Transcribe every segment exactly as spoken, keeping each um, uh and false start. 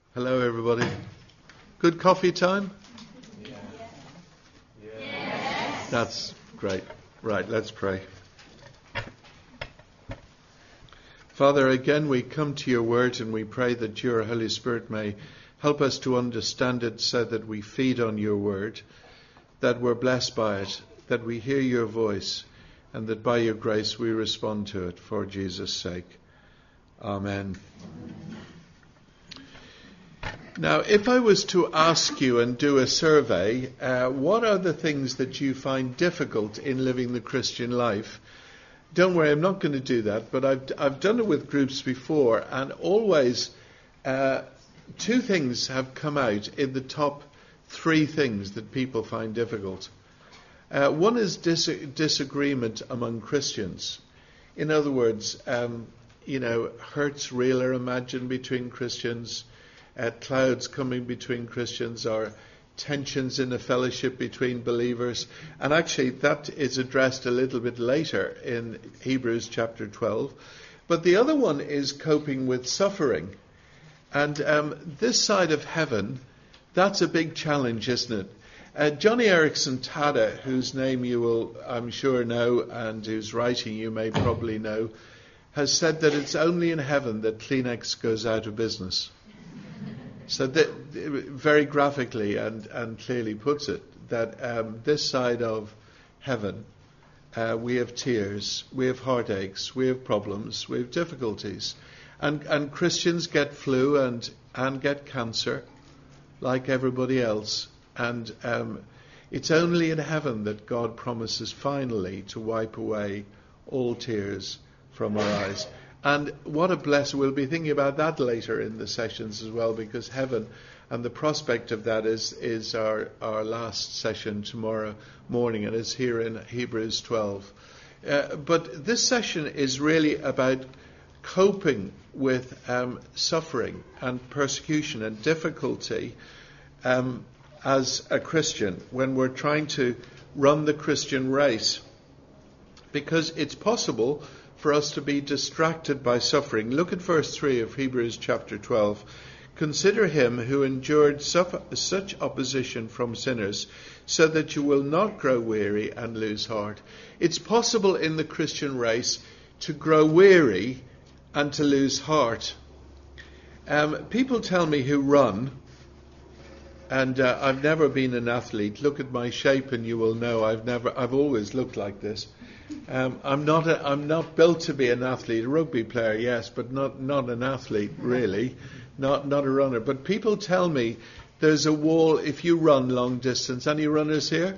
Hello, everybody. Good coffee time? Yes. Yes. That's great. Right, let's pray. Father, again we come to your word and we pray that your Holy Spirit may help us to understand it so that we feed on your word, that we're blessed by it, that we hear your voice, and that by your grace we respond to it for Jesus' sake. Amen. Now, if I was to ask you and do a survey, uh, what are the things that you find difficult in living the Christian life? Don't worry, I'm not going to do that, but I've I've done it with groups before, and always uh, two things have come out in the top three things that people find difficult. Uh, one is dis- disagreement among Christians. In other words, um, you know, hurts real or imagined between Christians. Uh, clouds coming between Christians, or tensions in a fellowship between believers. And actually that is addressed a little bit later in Hebrews chapter twelve. But the other one is coping with suffering. And um, this side of heaven, that's a big challenge, isn't it? Uh, Johnny Erickson Tada, whose name you will, I'm sure, know, and whose writing you may probably know, has said that it's only in heaven that Kleenex goes out of business. So that very graphically and, and clearly puts it, that um, this side of heaven, uh, we have tears, we have heartaches, we have problems, we have difficulties. And, and Christians get flu and, and get cancer, like everybody else. And um, it's only in heaven that God promises finally to wipe away all tears from our eyes. And what a blessing. We'll be thinking about that later in the sessions as well, because heaven and the prospect of that is, is our, our last session tomorrow morning, and it's here in Hebrews twelve. Uh, but this session is really about coping with um, suffering and persecution and difficulty um, as a Christian when we're trying to run the Christian race. Because it's possible for us to be distracted by suffering. Look at verse three of Hebrews chapter twelve. Consider him who endured such opposition from sinners, so that you will not grow weary and lose heart. It's possible in the Christian race to grow weary and to lose heart. Um, people tell me who run, and uh, I've never been an athlete. Look at my shape and you will know I've never, I've always looked like this. Um, I'm not a, I'm not built to be an athlete, a rugby player, yes, but not, not an athlete, really, not not a runner. But people tell me there's a wall if you run long distance. Any runners here?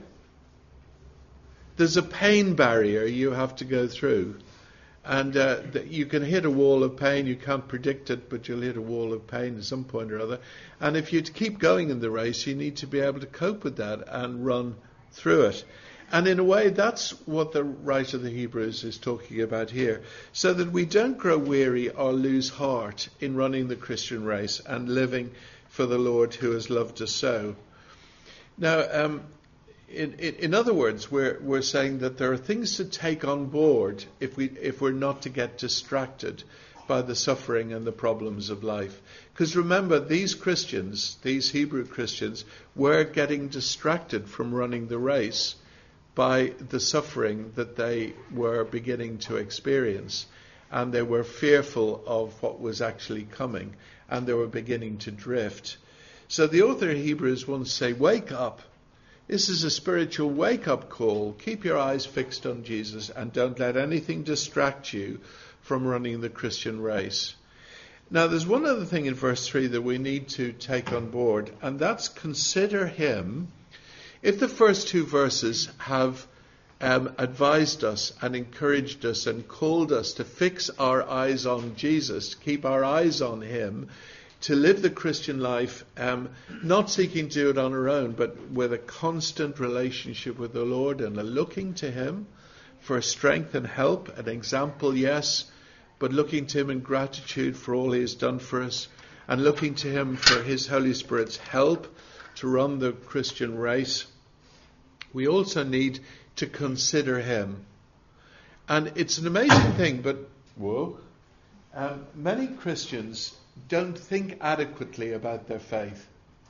There's a pain barrier you have to go through. And uh, you can hit a wall of pain, you can't predict it, but you'll hit a wall of pain at some point or other. And if you keep going in the race, you need to be able to cope with that and run through it. And in a way, that's what the writer of the Hebrews is talking about here, so that we don't grow weary or lose heart in running the Christian race and living for the Lord who has loved us so. Now, um, in, in, in other words, we're, we're saying that there are things to take on board if, we, if we're not to get distracted by the suffering and the problems of life. Because remember, these Christians, these Hebrew Christians, were getting distracted from running the race by the suffering that they were beginning to experience. And they were fearful of what was actually coming, and they were beginning to drift. So the author of Hebrews wants to say, wake up. This is a spiritual wake-up call. Keep your eyes fixed on Jesus and don't let anything distract you from running the Christian race. Now, there's one other thing in verse three that we need to take on board, and that's consider him. If the first two verses have um, advised us and encouraged us and called us to fix our eyes on Jesus, to keep our eyes on him, to live the Christian life, um, not seeking to do it on our own, but with a constant relationship with the Lord and a looking to him for strength and help, an example, yes, but looking to him in gratitude for all he has done for us, and looking to him for his Holy Spirit's help to run the Christian race. We also need to consider him. And it's an amazing thing, but whoa, um, many Christians don't think adequately about their faith.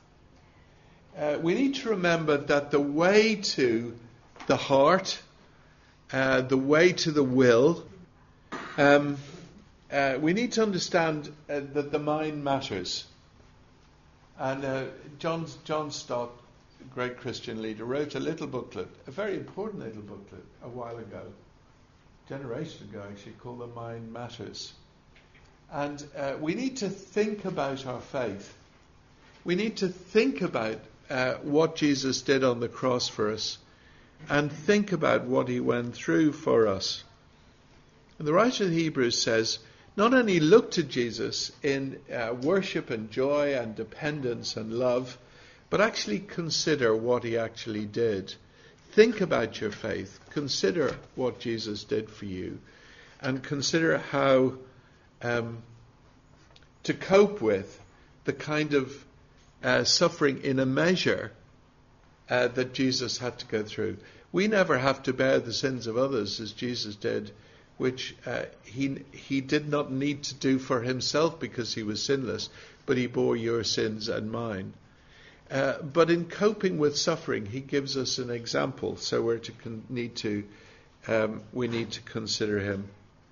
Uh, we need to remember that the way to the heart, uh, the way to the will, um, uh, we need to understand uh, that the mind matters. And uh, John, John Stott, a great Christian leader, wrote a little booklet, a very important little booklet, a while ago, a generation ago actually, called The Mind Matters. And uh, we need to think about our faith. We need to think about uh, what Jesus did on the cross for us, and think about what he went through for us. And the writer of Hebrews says, not only look to Jesus in uh, worship and joy and dependence and love, but actually consider what he actually did. Think about your faith. Consider what Jesus did for you. And consider how um, to cope with the kind of uh, suffering in a measure uh, that Jesus had to go through. We never have to bear the sins of others as Jesus did, which uh, he he did not need to do for himself because he was sinless, but he bore your sins and mine. Uh, but in coping with suffering, he gives us an example. So we're to con- need to um, we need to consider him.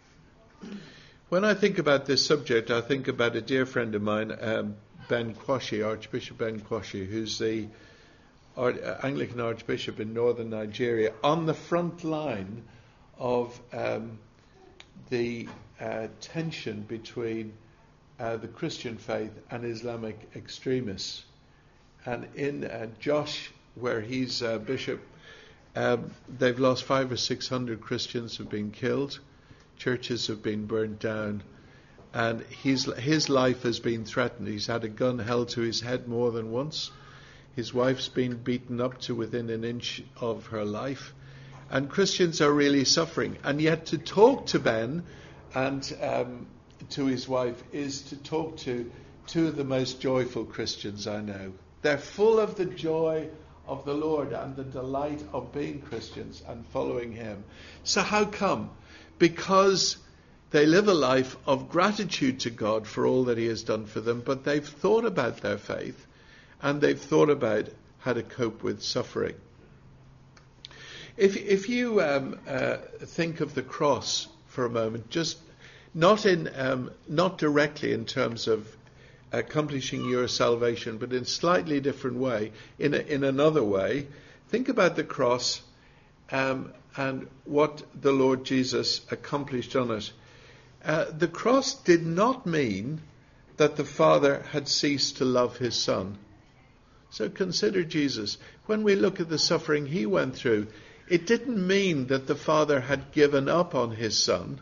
When I think about this subject, I think about a dear friend of mine, um, Ben Kwashi, Archbishop Ben Kwashi, who's the Ar- Anglican Archbishop in northern Nigeria, on the front line of um, the uh, tension between uh, the Christian faith and Islamic extremists. And in uh, Josh, where he's uh, bishop, um, they've lost five or six hundred Christians have been killed. Churches have been burnt down. And his, his life has been threatened. He's had a gun held to his head more than once. His wife's been beaten up to within an inch of her life. And Christians are really suffering. And yet to talk to Ben and um, to his wife is to talk to two of the most joyful Christians I know. They're full of the joy of the Lord and the delight of being Christians and following him. So how come? Because they live a life of gratitude to God for all that he has done for them, but they've thought about their faith and they've thought about how to cope with suffering. If if you um, uh, think of the cross for a moment, just not in um, not directly in terms of accomplishing your salvation, but in a slightly different way, in a, in another way, think about the cross um, and what the Lord Jesus accomplished on it. Uh, the cross did not mean that the Father had ceased to love his Son. So consider Jesus. When we look at the suffering he went through, it didn't mean that the Father had given up on his Son.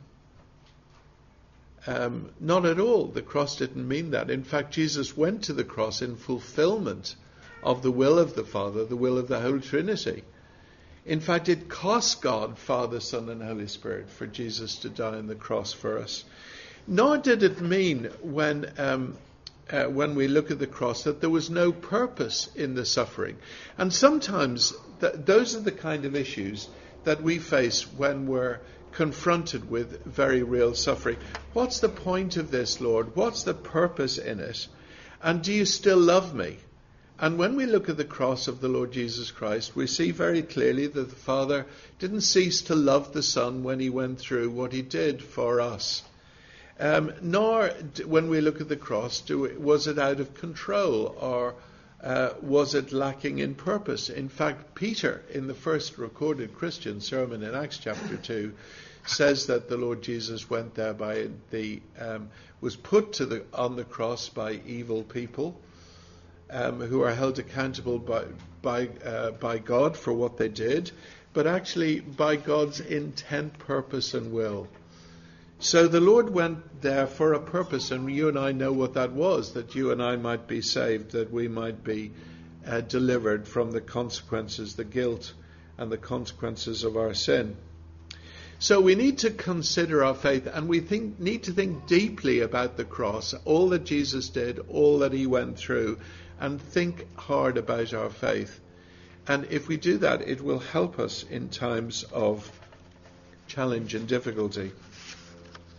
Um, not at all. The cross didn't mean that. In fact, Jesus went to the cross in fulfillment of the will of the Father, the will of the Holy Trinity. In fact, it cost God, Father, Son, and Holy Spirit for Jesus to die on the cross for us. Nor did it mean, when um, uh, when we look at the cross, that there was no purpose in the suffering. And sometimes th- those are the kind of issues that we face when we're confronted with very real suffering. What's the point of this, Lord? What's the purpose in it? And do you still love me? And when we look at the cross of the Lord Jesus Christ, we see very clearly that the Father didn't cease to love the Son when he went through what he did for us. Um, nor, when we look at the cross, do it, was it out of control, or uh, was it lacking in purpose? In fact, Peter, in the first recorded Christian sermon in Acts chapter two, says that the Lord Jesus went there by the um, was put to the on the cross by evil people um, who are held accountable by by uh, by God for what they did, but actually by God's intent, purpose, and will. So the Lord went there for a purpose, and you and I know what that was, that you and I might be saved, that we might be uh, delivered from the consequences, the guilt and the consequences of our sin. So we need to consider our faith, and we think, need to think deeply about the cross, all that Jesus did, all that he went through, and think hard about our faith. And if we do that, it will help us in times of challenge and difficulty.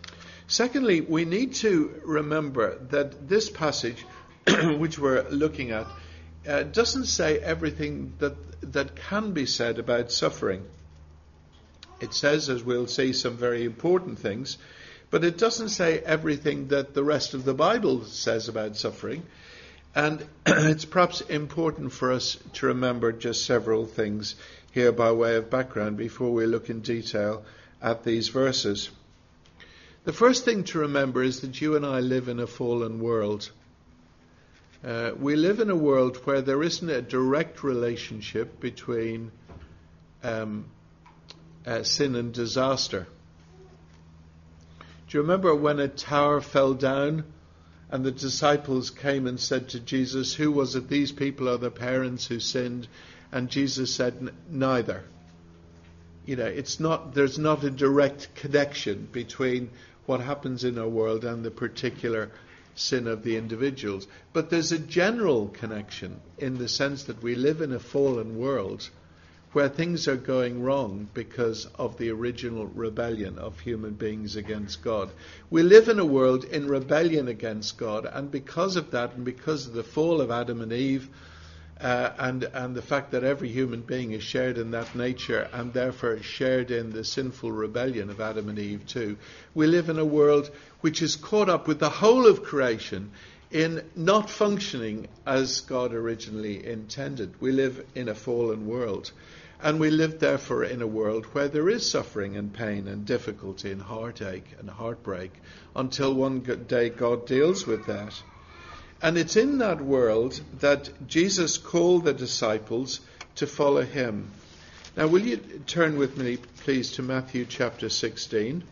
Secondly, we need to remember that this passage, which we're looking at, uh, doesn't say everything that that can be said about suffering. It says, as we'll see, some very important things, but it doesn't say everything that the rest of the Bible says about suffering. And it's perhaps important for us to remember just several things here by way of background before we look in detail at these verses. The first thing to remember is that you and I live in a fallen world. Uh, we live in a world where there isn't a direct relationship between um, uh, sin and disaster. Do you remember when a tower fell down and the disciples came and said to Jesus, "Who was it, these people or the parents who sinned?" And Jesus said, "Neither." You know, it's not. There's not a direct connection between what happens in our world and the particular sin of the individuals. But there's a general connection in the sense that we live in a fallen world where things are going wrong because of the original rebellion of human beings against God. We live in a world in rebellion against God, and because of that, and because of the fall of Adam and Eve, uh, and, and the fact that every human being is shared in that nature, and therefore shared in the sinful rebellion of Adam and Eve too, we live in a world which is caught up with the whole of creation in not functioning as God originally intended. We live in a fallen world. And we live, therefore, in a world where there is suffering and pain and difficulty and heartache and heartbreak until one day God deals with that. And it's in that world that Jesus called the disciples to follow him. Now, will you turn with me, please, to Matthew chapter sixteen?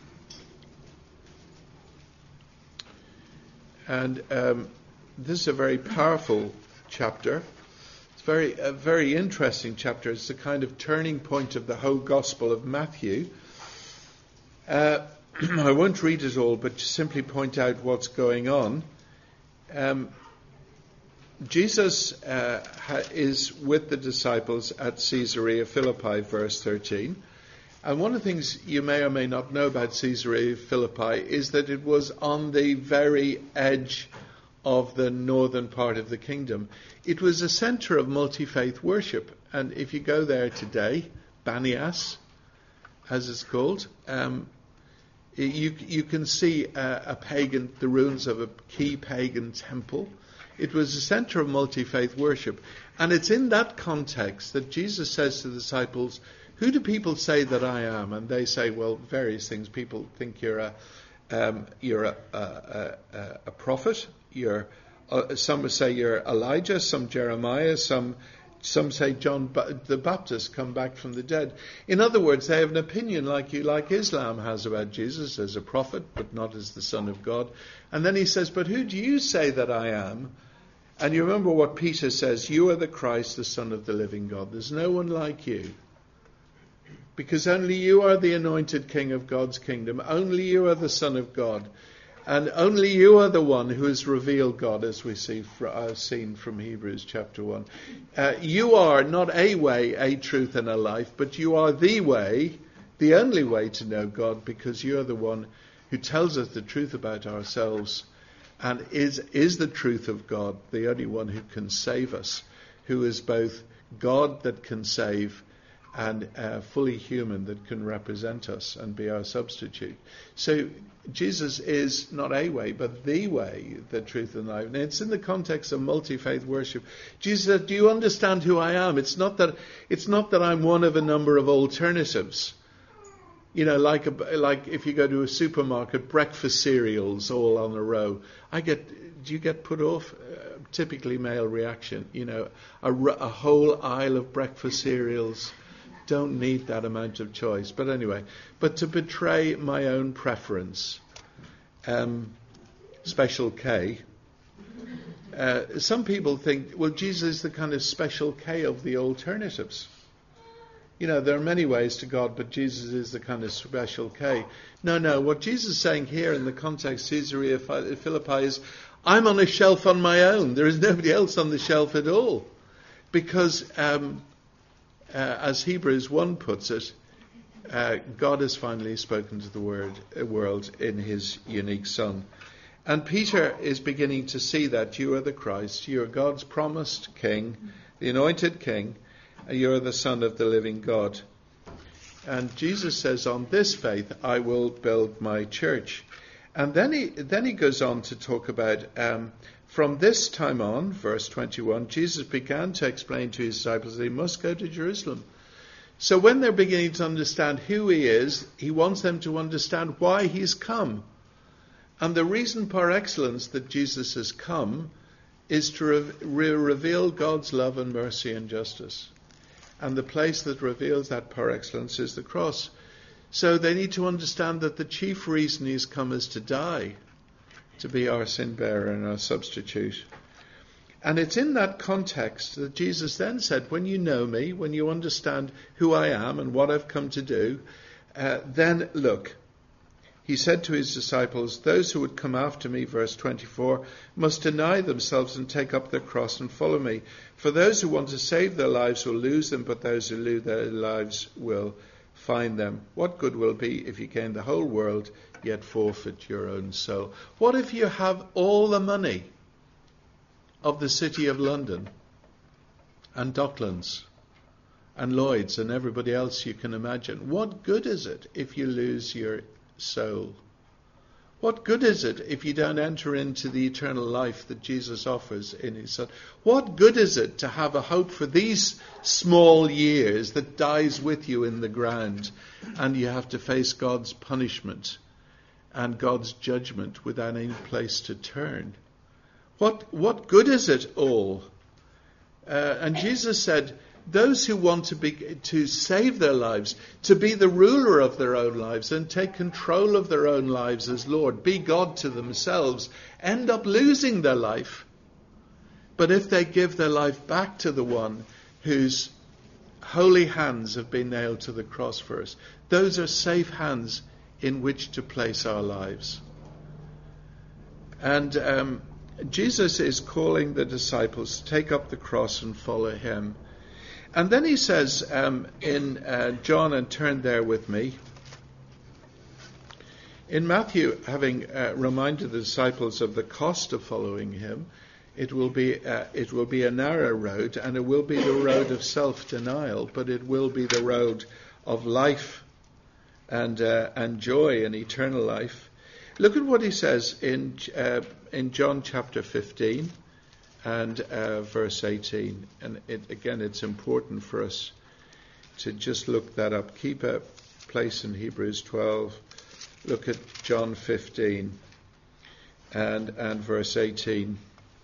And um, this is a very powerful chapter. Very, a very interesting chapter. It's the kind of turning point of the whole Gospel of Matthew. Uh, I won't read it all, but just simply point out what's going on. Um, Jesus uh, ha- is with the disciples at Caesarea Philippi, verse thirteen. And one of the things you may or may not know about Caesarea Philippi is that it was on the very edge of the northern part of the kingdom. It was a centre of multi-faith worship. And if you go there today, Banias, as it's called, um, you you can see a, a pagan, the ruins of a key pagan temple. It was a centre of multi-faith worship. And it's in that context that Jesus says to the disciples, "Who do people say that I am?" And they say, well, various things. People think you're a um, you're a, a, a, a prophet. You're, uh, some say you're Elijah, some Jeremiah, some some say John ba- the Baptist come back from the dead. In other words, they have an opinion like you, like Islam has about Jesus as a prophet, but not as the Son of God. And then he says, "But who do you say that I am?" And you remember what Peter says, "You are the Christ, the Son of the living God. There's no one like you. Because only you are the anointed King of God's kingdom. Only you are the Son of God. And only you are the one who has revealed God, as we see uh, seen from Hebrews chapter one. Uh, you are not a way, a truth, and a life, but you are the way, the only way to know God, because you are the one who tells us the truth about ourselves and is, is the truth of God, the only one who can save us, who is both God that can save and uh, fully human that can represent us and be our substitute. So Jesus is not a way, but the way, the truth and life. And it's in the context of multi-faith worship. Jesus said, "Do you understand who I am? It's not that it's not that I'm one of a number of alternatives. You know, like a, like if you go to a supermarket, breakfast cereals all on a row. I get, do you get put off? Uh, typically male reaction. You know, a, a whole aisle of breakfast cereals. Don't need that amount of choice. But anyway, but to betray my own preference, um, special K. Uh, some people think, well, Jesus is the kind of special K of the alternatives. You know, there are many ways to God, but Jesus is the kind of special K. No, no, what Jesus is saying here in the context of Caesarea Philippi is, I'm on a shelf on my own. There is nobody else on the shelf at all. Because, um, uh, as Hebrews one puts it, uh, God has finally spoken to the word, uh, world in his unique Son. And Peter is beginning to see that you are the Christ, you are God's promised King, the anointed King, and you are the Son of the living God. And Jesus says, on this faith I will build my church. And then he then he goes on to talk about, um, from this time on, verse twenty-one, Jesus began to explain to his disciples they must go to Jerusalem. So when they're beginning to understand who he is, he wants them to understand why he's come. And the reason par excellence that Jesus has come is to re- re- reveal God's love and mercy and justice. And the place that reveals that par excellence is the cross. So they need to understand that the chief reason he's come is to die, to be our sin bearer and our substitute. And it's in that context that Jesus then said, when you know me, when you understand who I am and what I've come to do, uh, then look, he said to his disciples, those who would come after me, verse twenty-four, must deny themselves and take up their cross and follow me. For those who want to save their lives will lose them, but those who lose their lives will find them. What good will it be if you gain the whole world, yet forfeit your own soul? What if you have all the money of the City of London and Docklands and Lloyd's and everybody else you can imagine? What good is it if you lose your soul? What good is it if you don't enter into the eternal life that Jesus offers in his Son? What good is it to have a hope for these small years that dies with you in the ground and you have to face God's punishment and God's judgment without any place to turn? What what good is it all? Uh, and Jesus said, those who want to be to save their lives, to be the ruler of their own lives and take control of their own lives as Lord, be God to themselves, end up losing their life. But if they give their life back to the one whose holy hands have been nailed to the cross for us, those are safe hands in which to place our lives. And um, Jesus is calling the disciples to take up the cross and follow him. And then he says um, in uh, John, and turn there with me, in Matthew, having uh, reminded the disciples of the cost of following him, it will be uh, it will be a narrow road, and it will be the road of self-denial, but it will be the road of life and uh, and joy and eternal life. Look at what he says in uh, in John chapter fifteen. And uh, verse eighteen. And it, again, it's important for us to just look that up. Keep a place in Hebrews twelve. Look at John fifteen and, and verse eighteen.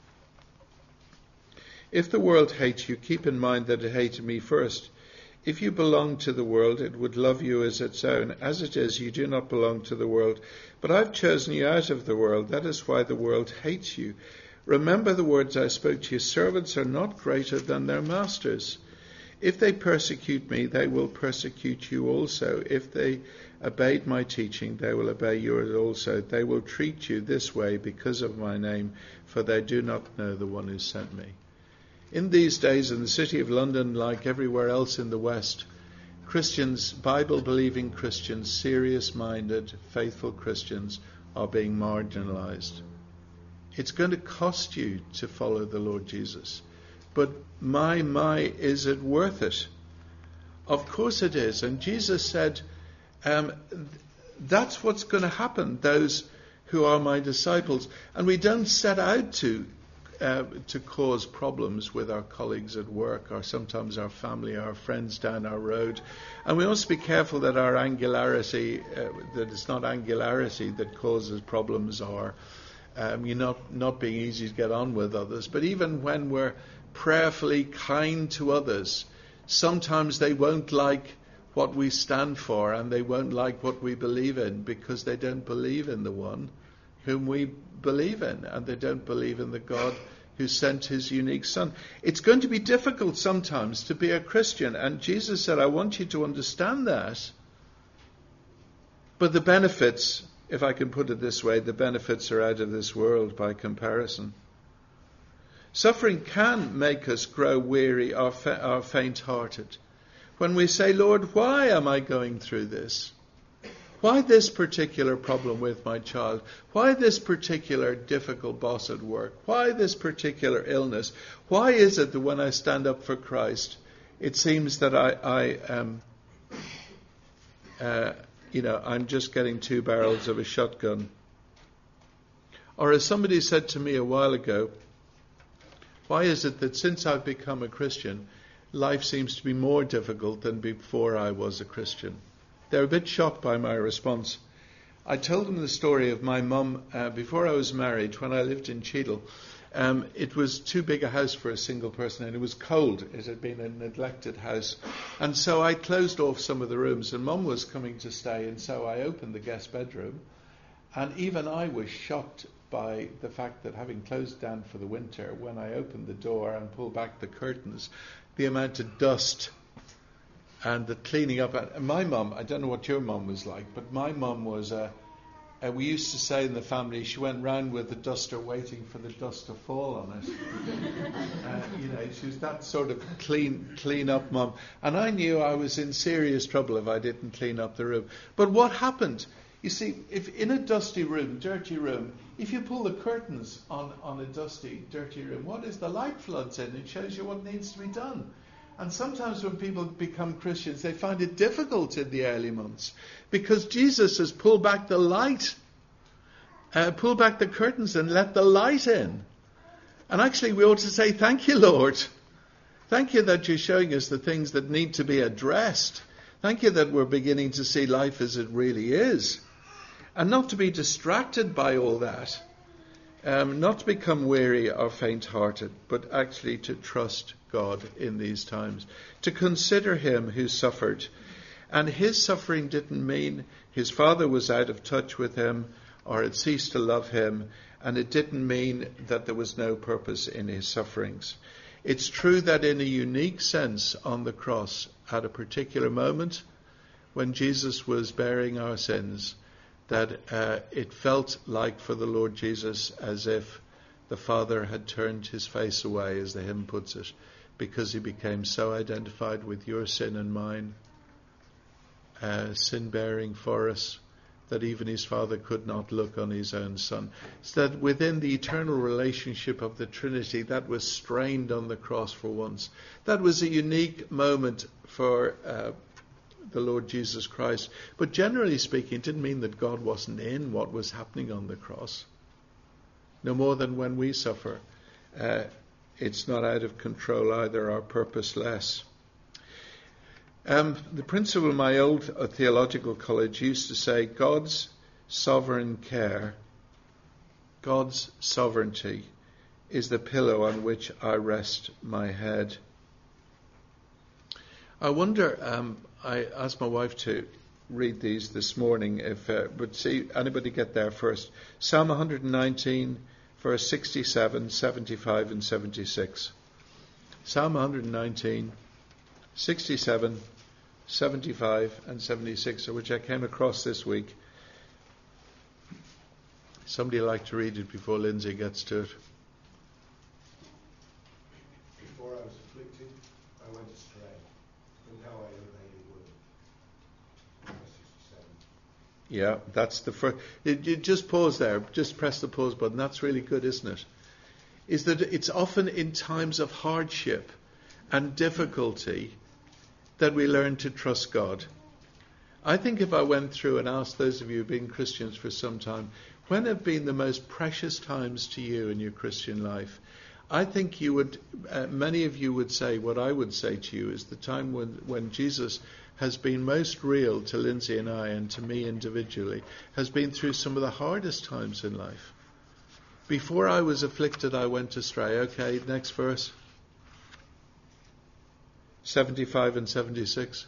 If the world hates you, keep in mind that it hated me first. If you belong to the world, it would love you as its own. As it is, you do not belong to the world. But I've chosen you out of the world. That is why the world hates you. Remember the words I spoke to you. Servants are not greater than their masters. If they persecute me, they will persecute you also. If they obeyed my teaching, they will obey yours also. They will treat you this way because of my name, for they do not know the one who sent me. In these days, in the City of London, like everywhere else in the West, Christians, Bible-believing Christians, serious-minded, faithful Christians are being marginalized. It's going to cost you to follow the Lord Jesus. But my, my, is it worth it? Of course it is. And Jesus said, um, that's what's going to happen, those who are my disciples. And we don't set out to uh, to cause problems with our colleagues at work, or sometimes our family, our friends down our road. And we must be careful that our angularity, uh, that it's not angularity that causes problems, or Um, you're not, not being easy to get on with others. But even when we're prayerfully kind to others, sometimes they won't like what we stand for, and they won't like what we believe in, because they don't believe in the one whom we believe in, and they don't believe in the God who sent his unique Son. It's going to be difficult sometimes to be a Christian, and Jesus said, I want you to understand that. But the benefits, if I can put it this way, the benefits are out of this world by comparison. Suffering can make us grow weary or, fa- or faint-hearted. When we say, Lord, why am I going through this? Why this particular problem with my child? Why this particular difficult boss at work? Why this particular illness? Why is it that when I stand up for Christ, it seems that I, I am, uh, you know, I'm just getting two barrels of a shotgun? Or as somebody said to me a while ago, why is it that since I've become a Christian, life seems to be more difficult than before I was a Christian? They're a bit shocked by my response. I told them the story of my mum uh, before I was married, when I lived in Cheadle. Um, it was too big a house for a single person, and it was cold. It had been a neglected house. And so I closed off some of the rooms, and Mum was coming to stay, and so I opened the guest bedroom. And even I was shocked by the fact that, having closed down for the winter, when I opened the door and pulled back the curtains, the amount of dust and the cleaning up. And my mum, I don't know what your mum was like, but my mum was a, uh, we used to say in the family, she went round with the duster waiting for the dust to fall on it. uh, you know, she was that sort of clean, clean up mum. And I knew I was in serious trouble if I didn't clean up the room. But what happened? You see, if in a dusty room, dirty room, if you pull the curtains on, on a dusty, dirty room, what is the light floods in? It shows you what needs to be done. And sometimes when people become Christians, they find it difficult in the early months because Jesus has pulled back the light, uh, pulled back the curtains and let the light in. And actually we ought to say, thank you, Lord. Thank you that you're showing us the things that need to be addressed. Thank you that we're beginning to see life as it really is. And not to be distracted by all that. Um, not to become weary or faint-hearted, but actually to trust God in these times. To consider him who suffered. And his suffering didn't mean his father was out of touch with him or had ceased to love him. And it didn't mean that there was no purpose in his sufferings. It's true that in a unique sense on the cross, at a particular moment, when Jesus was bearing our sins, that uh, it felt like for the Lord Jesus as if the Father had turned his face away, as the hymn puts it, because he became so identified with your sin and mine, uh, sin bearing for us, that even his Father could not look on his own Son. So that within the eternal relationship of the Trinity, that was strained on the cross for once. That was a unique moment for uh, the Lord Jesus Christ. But generally speaking, it didn't mean that God wasn't in what was happening on the cross. No more than when we suffer. Uh, it's not out of control either, or purposeless. Um, the principal of my old uh, theological college used to say, God's sovereign care, God's sovereignty is the pillow on which I rest my head. I wonder, um, I asked my wife to read these this morning, if uh, but see, anybody get there first? Psalm one nineteen, verse sixty-seven, seventy-five and seventy-six. Psalm one nineteen, sixty-seven, seventy-five and seventy-six, which I came across this week. Somebody like to read it before Lindsay gets to it. Before I was afflicted, I went astray, but now I obey your word. Verse sixty-seven. Yeah, that's the first. You, you just pause there. Just press the pause button. That's really good, isn't it? Is that it's often in times of hardship and difficulty that we learn to trust God. I think if I went through and asked those of you who've been Christians for some time, when have been the most precious times to you in your Christian life? I think you would, uh, many of you would say, what I would say to you is the time when, when Jesus has been most real to Lindsay and I, and to me individually, has been through some of the hardest times in life. Before I was afflicted, I went astray. Okay, next verse. seventy-five and seventy-six.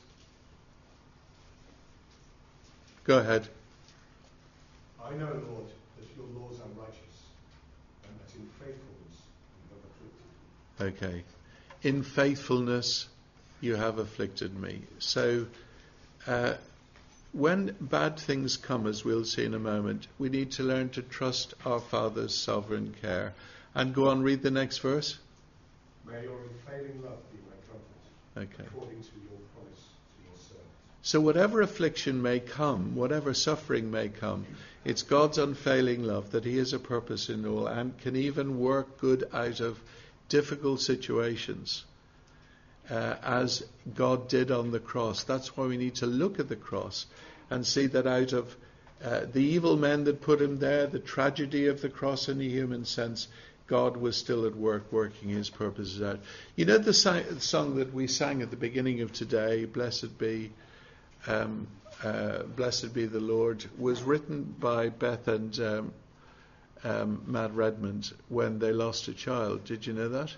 Go ahead. I know, Lord, that your laws are righteous, and that in faithfulness you have afflicted me. Okay. In faithfulness you have afflicted me. So uh, when bad things come, as we'll see in a moment, we need to learn to trust our Father's sovereign care. And go on, read the next verse. May your unfailing love be my comfort, Okay. according to your promise to your servant. So whatever affliction may come, whatever suffering may come, it's God's unfailing love that he has a purpose in all and can even work good out of difficult situations, uh, as God did on the cross. That's why we need to look at the cross and see that out of uh, the evil men that put him there, the tragedy of the cross in a human sense, God was still at work working his purposes out. You know the si- song that we sang at the beginning of today, Blessed Be Um, uh, Blessed Be the Lord, was written by Beth and um, um, Matt Redmond when they lost a child. Did you know that?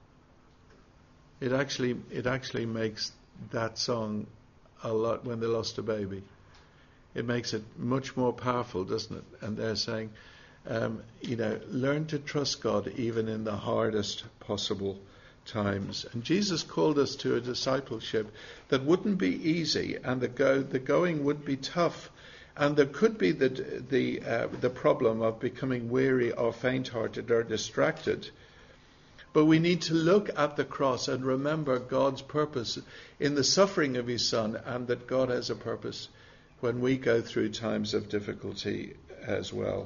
It actually it actually makes that song a lot when they lost a baby. It makes it much more powerful, doesn't it? And they're saying, um, you know, learn to trust God even in the hardest possible times. And Jesus called us to a discipleship that wouldn't be easy, and the go the going would be tough, and there could be the the uh, the problem of becoming weary or faint-hearted or distracted. But we need to look at the cross and remember God's purpose in the suffering of his Son, and that God has a purpose when we go through times of difficulty as well.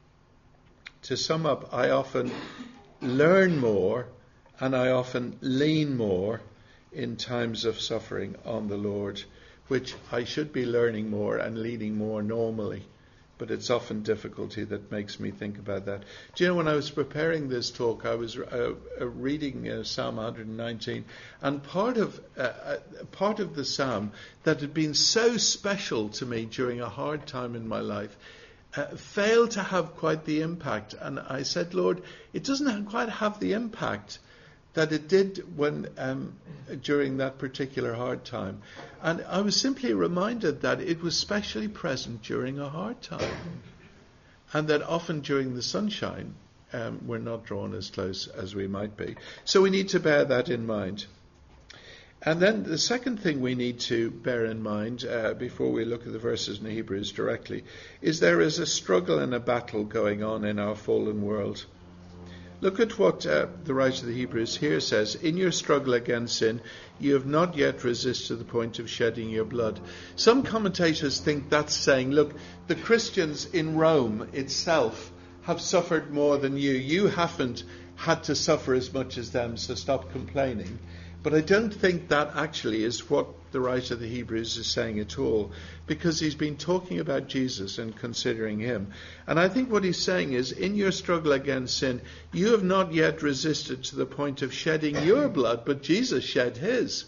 To sum up, I often learn more and I often lean more in times of suffering on the Lord, which I should be learning more and leaning more normally. But it's often difficulty that makes me think about that. Do you know, when I was preparing this talk, I was uh, uh, reading uh, Psalm one nineteen, and part of uh, uh, part of the psalm that had been so special to me during a hard time in my life uh, failed to have quite the impact. And I said, Lord, it doesn't quite have the impact that it did when um, during that particular hard time. And I was simply reminded that it was specially present during a hard time, and that often during the sunshine um, we're not drawn as close as we might be. So we need to bear that in mind. And then the second thing we need to bear in mind uh, before we look at the verses in Hebrews directly is there is a struggle and a battle going on in our fallen world. Look at what uh, the writer of the Hebrews here says. In your struggle against sin, you have not yet resisted to the point of shedding your blood. Some commentators think that's saying, look, the Christians in Rome itself have suffered more than you. You haven't had to suffer as much as them, so stop complaining. But I don't think that actually is what the writer of the Hebrews is saying at all, because he's been talking about Jesus and considering him. And I think what he's saying is, in your struggle against sin, you have not yet resisted to the point of shedding your blood, but Jesus shed his.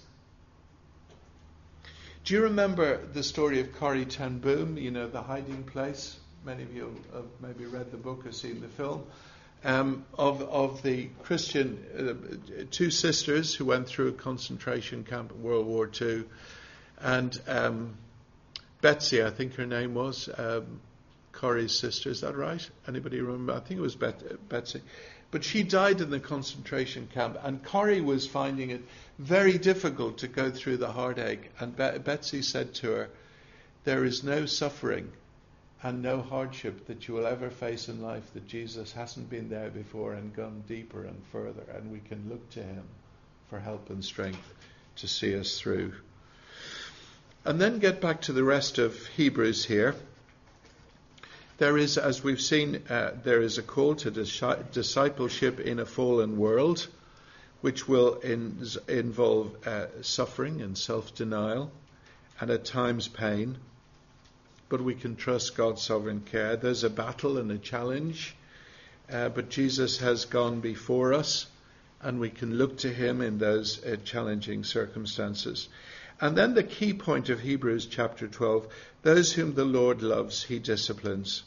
Do you remember the story of Corrie ten Boom, you know, The Hiding Place? Many of you have maybe read the book or seen the film. Um, of of the Christian uh, two sisters who went through a concentration camp in World War Two, and um, Betsy, I think her name was, um, Corrie's sister. Is that right? Anybody remember? I think it was Bet- Betsy. But she died in the concentration camp, and Corrie was finding it very difficult to go through the heartache. And Be- Betsy said to her, "There is no suffering and no hardship that you will ever face in life that Jesus hasn't been there before and gone deeper and further, and we can look to him for help and strength to see us through." And then get back to the rest of Hebrews here. There is, as we've seen, uh, there is a call to dis- discipleship in a fallen world, which will in- involve uh, suffering and self-denial, and at times pain. But we can trust God's sovereign care. There's a battle and a challenge, uh, but Jesus has gone before us, and we can look to him in those uh, challenging circumstances. And then the key point of Hebrews chapter twelve, those whom the Lord loves, he disciplines.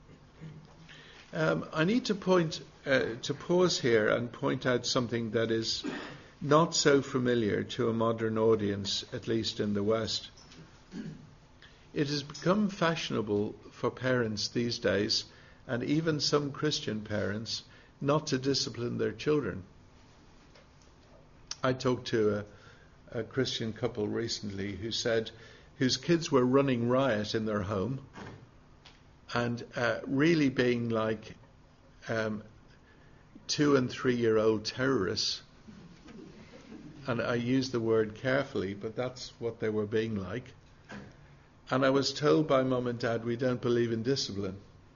Um, I need to point uh, to pause here and point out something that is not so familiar to a modern audience, at least in the West. It has become fashionable for parents these days, and even some Christian parents, not to discipline their children. I talked to a, a Christian couple recently who said, whose kids were running riot in their home and uh, really being like um, two and three year old terrorists. and I use the word carefully, but that's what they were being like. And I was told by Mum and Dad, we don't believe in discipline.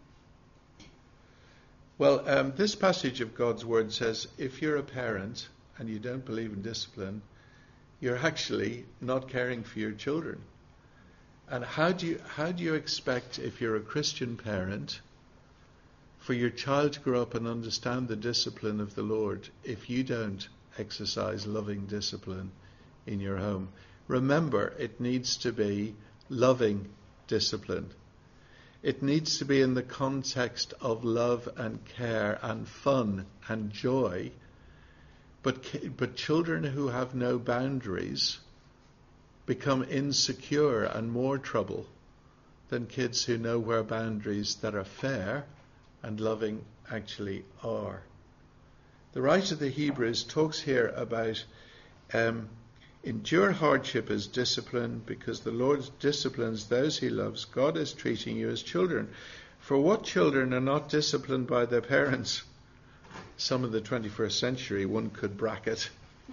Well, um, this passage of God's word says, if you're a parent and you don't believe in discipline, you're actually not caring for your children. And how do you how do you expect, if you're a Christian parent, for your child to grow up and understand the discipline of the Lord if you don't exercise loving discipline in your home? Remember, it needs to be loving discipline. It needs to be in the context of love and care and fun and joy. But but children who have no boundaries become insecure and more trouble than kids who know where boundaries that are fair and loving actually are. The writer of the Hebrews talks here about um, endure hardship as discipline, because the Lord disciplines those he loves. God is treating you as children. For what children are not disciplined by their parents? Some of the twenty-first century one could bracket.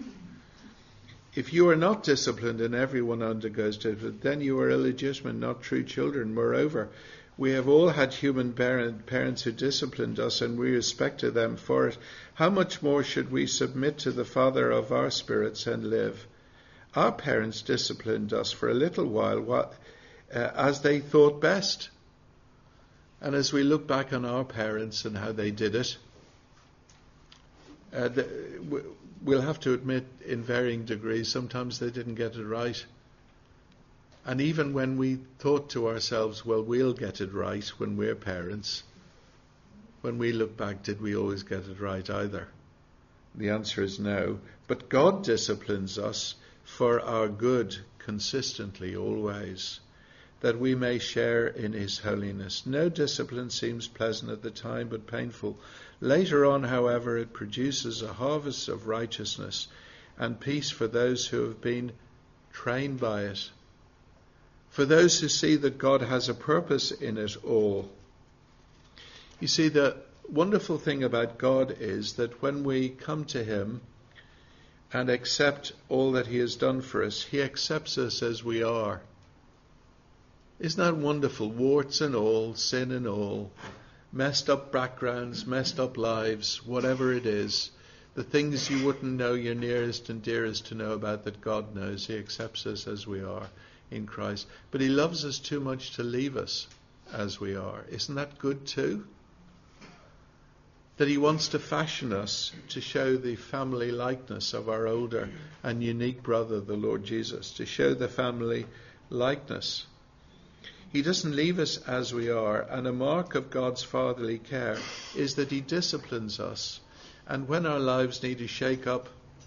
If you are not disciplined and everyone undergoes discipline, then you are illegitimate, not true children. Moreover, we have all had human parent, parents who disciplined us, and we respected them for it. How much more should we submit to the Father of our spirits and live? Our parents disciplined us for a little while what, uh, as they thought best. And as we look back on our parents and how they did it, uh, the, we'll have to admit, in varying degrees, sometimes they didn't get it right. And even when we thought to ourselves, well, we'll get it right when we're parents, when we look back, did we always get it right either? The answer is no. But God disciplines us for our good consistently, always, that we may share in his holiness. No discipline seems pleasant at the time, but painful. Later on, however, it produces a harvest of righteousness and peace for those who have been trained by it. For those who see that God has a purpose in it all. You see, the wonderful thing about God is that when we come to him and accept all that he has done for us, he accepts us as we are. Isn't that wonderful? Warts and all, sin and all, messed up backgrounds, messed up lives, whatever it is, the things you wouldn't know your nearest and dearest to know about that God knows, he accepts us as we are in Christ. But he loves us too much to leave us as we are. Isn't that good too? That he wants to fashion us to show the family likeness of our older and unique brother, the Lord Jesus, to show the family likeness. He doesn't leave us as we are, and a mark of God's fatherly care is that he disciplines us. And when our lives need a shake-up,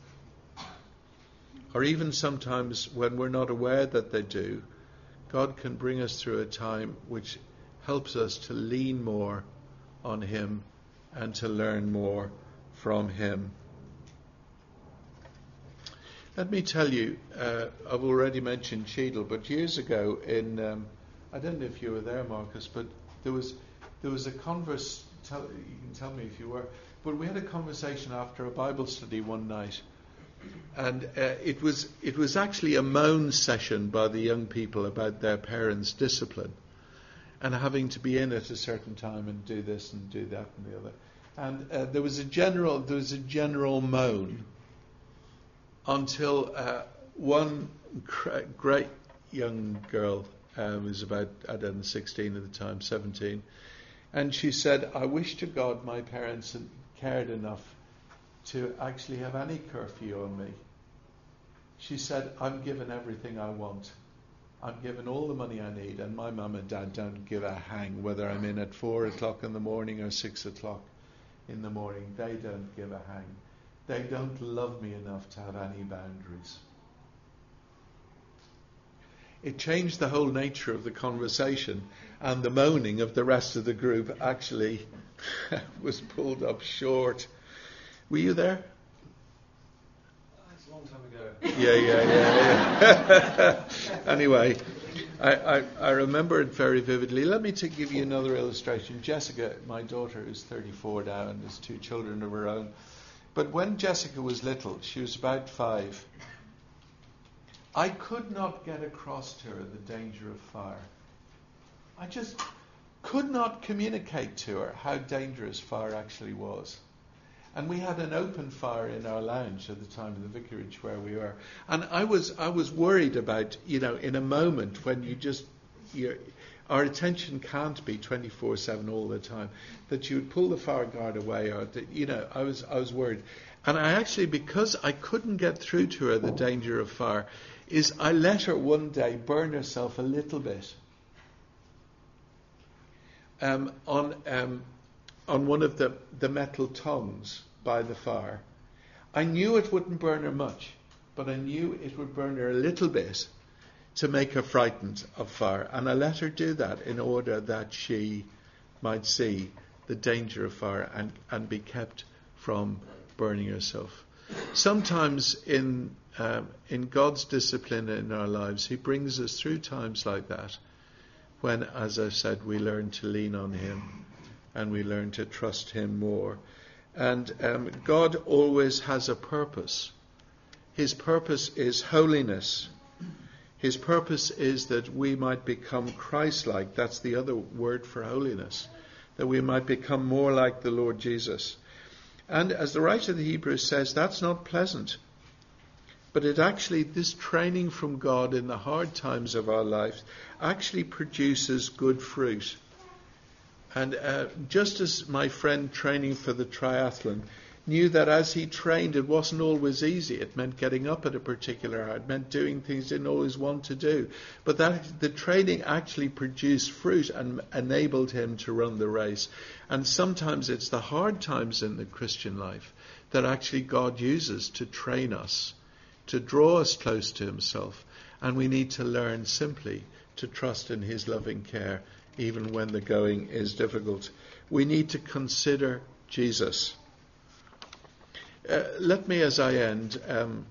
or even sometimes when we're not aware that they do, God can bring us through a time which helps us to lean more on him and to learn more from him. Let me tell you, uh, I've already mentioned Cheadle, but years ago in... Um, I don't know if you were there, Marcus, but there was there was a converse. Tell, you can tell me if you were. But we had a conversation after a Bible study one night, and uh, it was it was actually a moan session by the young people about their parents' discipline, and having to be in at a certain time and do this and do that and the other. And uh, there was a general there was a general moan until uh, one cra- great young girl. Um, was about, I don't know, sixteen at the time, seventeen. And she said, I wish to God my parents had cared enough to actually have any curfew on me. She said, I'm given everything I want. I'm given all the money I need, and my mum and dad don't give a hang whether I'm in at four o'clock in the morning or six o'clock in the morning. They don't give a hang. They don't love me enough to have any boundaries. It changed the whole nature of the conversation, and the moaning of the rest of the group actually was pulled up short. Were you there? That's a long time ago. Yeah, yeah, yeah. yeah. Anyway, I, I, I remember it very vividly. Let me to give you another illustration. Jessica, my daughter, who's thirty-four now and has two children of her own, But when Jessica was little, she was about five, I could not get across to her the danger of fire. I just could not communicate to her how dangerous fire actually was. And we had an open fire in our lounge at the time of the vicarage where we were. And I was I was worried about, you know, in a moment when you just, you're, our attention can't be twenty-four seven all the time, that you would pull the fire guard away, or that, you know, I was I was worried. And I actually, because I couldn't get through to her the danger of fire, is I let her one day burn herself a little bit um, on um, on one of the, the metal tongs by the fire. I knew it wouldn't burn her much, but I knew it would burn her a little bit to make her frightened of fire. And I let her do that in order that she might see the danger of fire and, and be kept from burning herself. Sometimes in um, in God's discipline in our lives, He brings us through times like that, when, as I said, we learn to lean on Him and we learn to trust Him more. And um, God always has a purpose. His purpose is holiness. His purpose is that we might become Christ-like. That's the other word for holiness. That we might become more like the Lord Jesus. And as the writer of the Hebrews says, that's not pleasant. But it actually, this training from God in the hard times of our lives actually produces good fruit. And uh, just as my friend training for the triathlon knew that as he trained, it wasn't always easy. It meant getting up at a particular hour. It meant doing things he didn't always want to do. But that the training actually produced fruit and enabled him to run the race. And sometimes it's the hard times in the Christian life that actually God uses to train us, to draw us close to Himself. And we need to learn simply to trust in His loving care, even when the going is difficult. We need to consider Jesus. Uh, let me, as I end, um,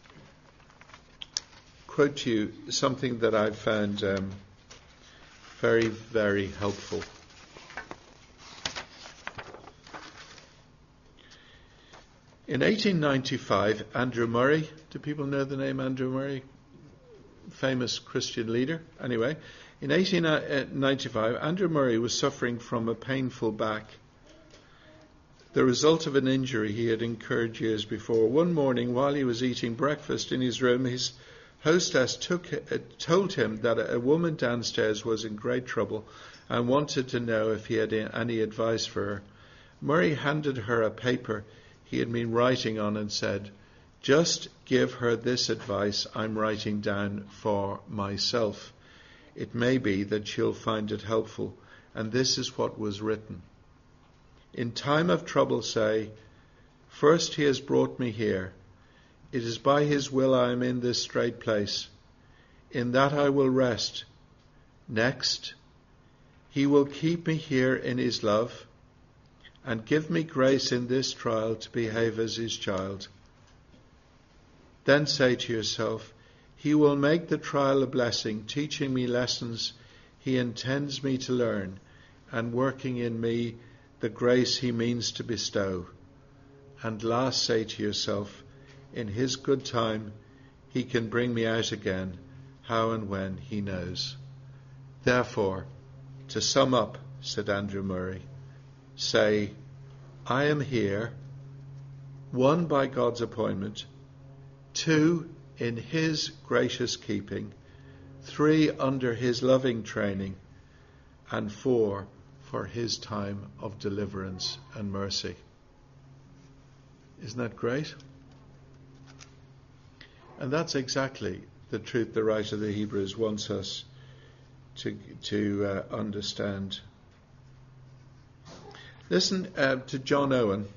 quote to you something that I found um, very, very helpful. In eighteen ninety-five, Andrew Murray, do people know the name Andrew Murray? Famous Christian leader. Anyway, in eighteen ninety-five, Andrew Murray was suffering from a painful back, the result of an injury he had incurred years before. One morning, while he was eating breakfast in his room, his hostess took, uh, told him that a woman downstairs was in great trouble and wanted to know if he had any advice for her. Murray handed her a paper he had been writing on and said, "Just give her this advice I'm writing down for myself. It may be that she'll find it helpful." And this is what was written. "In time of trouble say, first He has brought me here. It is by His will I am in this strait place. In that I will rest. Next, He will keep me here in His love and give me grace in this trial to behave as His child. Then say to yourself, He will make the trial a blessing, teaching me lessons He intends me to learn and working in me the grace He means to bestow. And last, say to yourself, in His good time, He can bring me out again, how and when He knows. Therefore, to sum up, said Andrew Murray, say, I am here, one, by God's appointment, two, in His gracious keeping, three, under His loving training, and four, for His time of deliverance and mercy. Isn't that great? And that's exactly the truth the writer of the Hebrews wants us to, to uh, understand. Listen uh, to John Owen.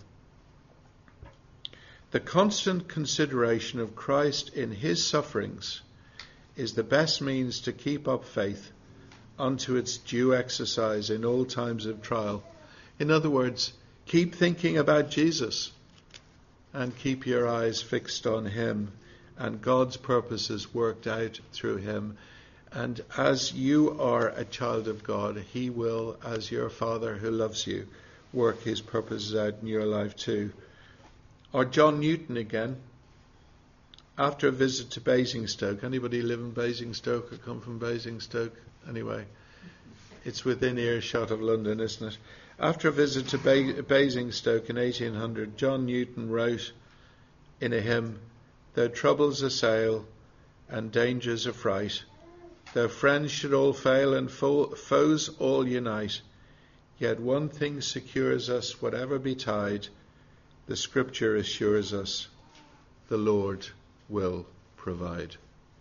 The constant consideration of Christ in His sufferings is the best means to keep up faith unto its due exercise in all times of trial. In other words, keep thinking about Jesus and keep your eyes fixed on Him and God's purposes worked out through Him. And as you are a child of God, He will, as your Father who loves you, work His purposes out in your life too. Or John Newton again, after a visit to Basingstoke. Anybody live in Basingstoke or come from Basingstoke? Anyway, it's within earshot of London, isn't it? After a visit to ba- Basingstoke in eighteen hundred, John Newton wrote in a hymn, "Though troubles assail and dangers affright, though friends should all fail and fo- foes all unite, yet one thing secures us, whatever betide, the Scripture assures us, the Lord will provide."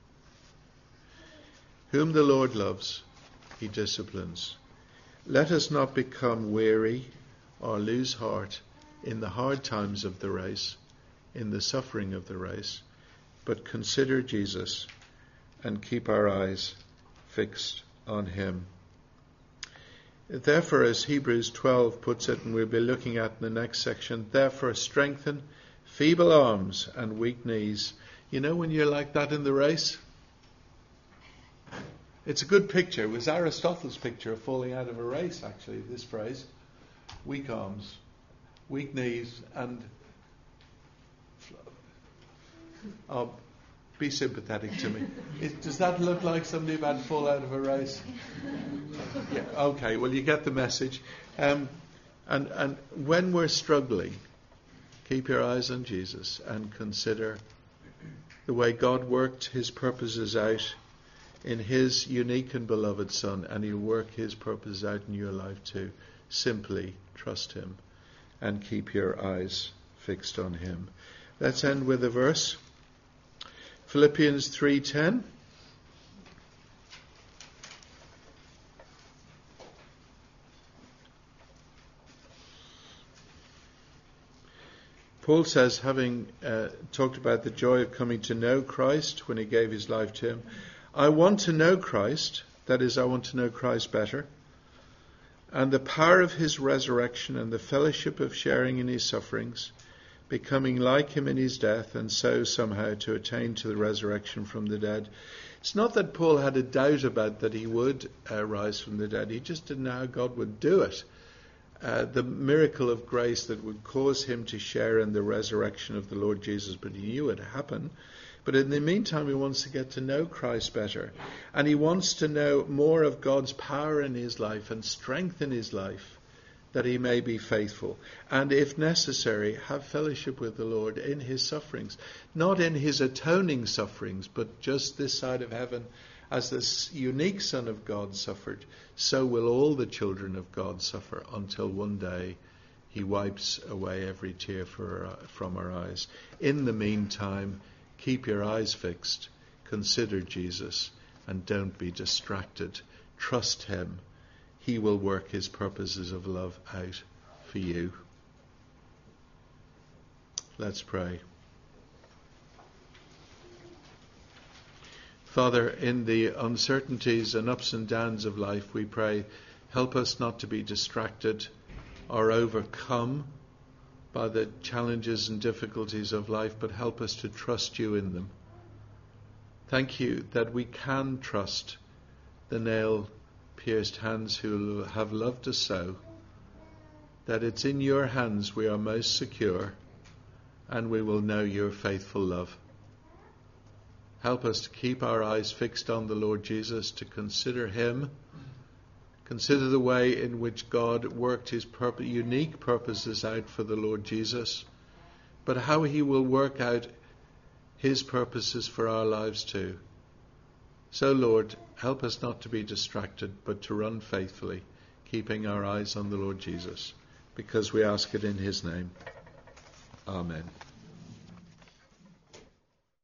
Whom the Lord loves, he disciplines. Let us not become weary or lose heart in the hard times of the race, in the suffering of the race, but consider Jesus and keep our eyes fixed on him. Therefore, as Hebrews twelve puts it, and we'll be looking at in the next section, therefore strengthen feeble arms and weak knees. You know when you're like that in the race? It's a good picture. It was Aristotle's picture of falling out of a race, actually, this phrase. Weak arms, weak knees, and... Oh, be sympathetic to me. It, does that look like somebody about to fall out of a race? Yeah, okay, well, you get the message. Um, and, and when we're struggling, keep your eyes on Jesus and consider the way God worked his purposes out in his unique and beloved Son, and he'll work his purposes out in your life too. Simply trust him and keep your eyes fixed on him. Let's end with a verse. Philippians three ten. Paul says, having uh, talked about the joy of coming to know Christ when he gave his life to him, I want to know Christ, that is, I want to know Christ better, and the power of his resurrection and the fellowship of sharing in his sufferings, becoming like him in his death, and so somehow to attain to the resurrection from the dead. It's not that Paul had a doubt about that he would uh, rise from the dead. He just didn't know how God would do it. Uh, the miracle of grace that would cause him to share in the resurrection of the Lord Jesus, but he knew it would happen. But in the meantime, he wants to get to know Christ better. And he wants to know more of God's power in his life and strength in his life, that he may be faithful. And if necessary, have fellowship with the Lord in his sufferings. Not in his atoning sufferings, but just this side of heaven. As this unique Son of God suffered, so will all the children of God suffer until one day he wipes away every tear for our, from our eyes. In the meantime, keep your eyes fixed, consider Jesus, and don't be distracted. Trust him. He will work his purposes of love out for you. Let's pray. Father, in the uncertainties and ups and downs of life, we pray, help us not to be distracted or overcome by the challenges and difficulties of life, but help us to trust you in them. Thank you that we can trust the nail-pierced hands who have loved us so, that it's in your hands we are most secure, and we will know your faithful love. Help us to keep our eyes fixed on the Lord Jesus, to consider him, consider the way in which God worked his purpose, unique purposes out for the Lord Jesus, but how he will work out his purposes for our lives too. So, Lord, help us not to be distracted, but to run faithfully, keeping our eyes on the Lord Jesus, because we ask it in his name. Amen.